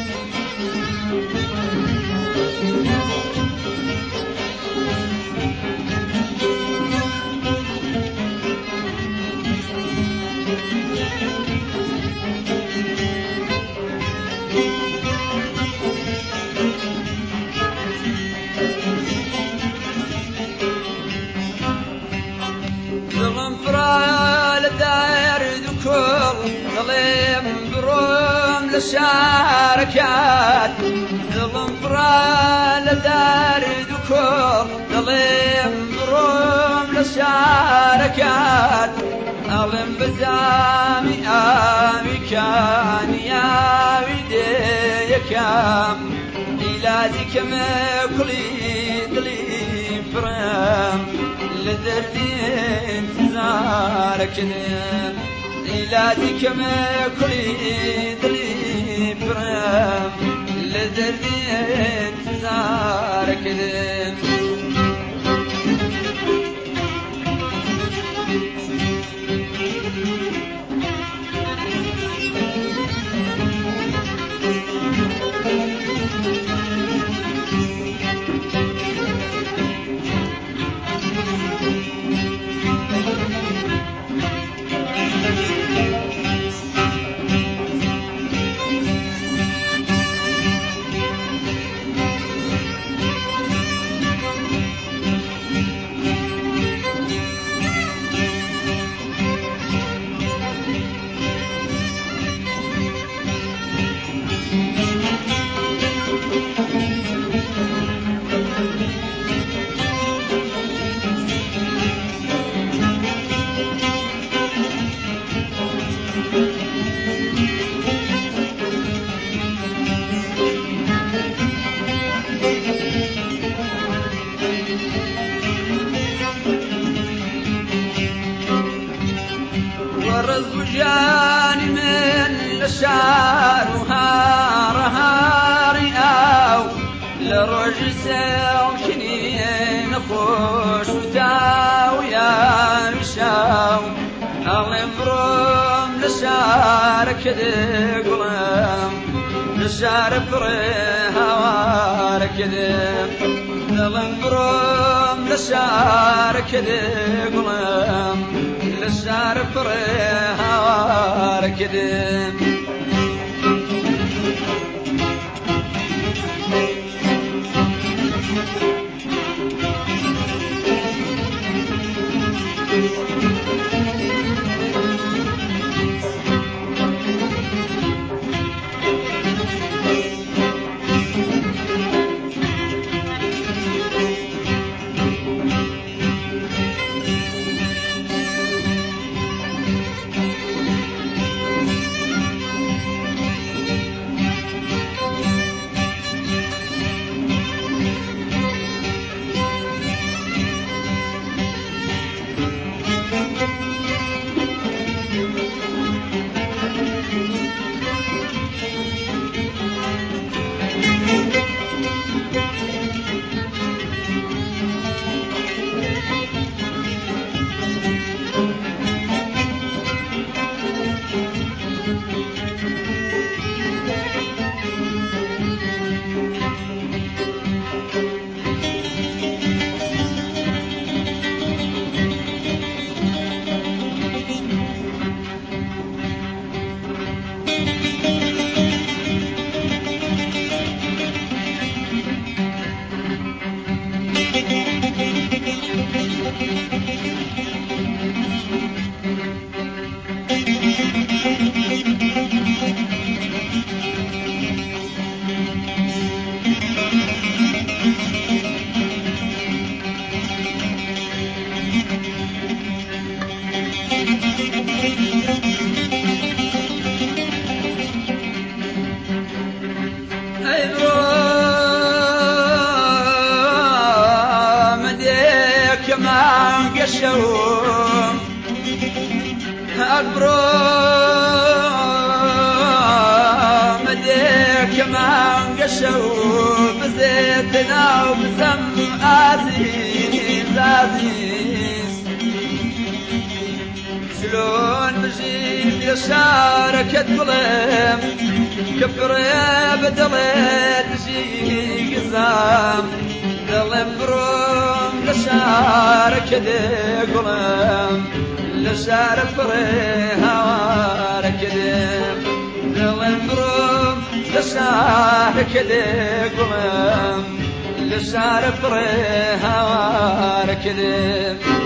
شاركات ظلم فرال دار دكور ظلم بروم لشاركات أظلم بزامي آمي كان يا ويدي كام إلادك مكلي دلي فرام لذردي انتظارك نام إلادك مكلي دلي فرام لذردي انتظارك نام ورزقجاني من لشار وهار هاري أو لرجل سوكني نخوش وتاو يا نشاو أغلم بروم لشار كذي قلم لشار فريها وار كذي أغلم بروم لشار كذي قلم لشار فريها وار كذي الشوم أكبر مديك ما قشوا بزيتنا وبزم عزيز عزيز شلون مزيد يسارك الظلم كفري بدلت زي قزام ظلم بروم لسارك دي قلم لسار فري هوارك ديم ظلم بروم لسارك دي قلم لسار فري هوارك ديم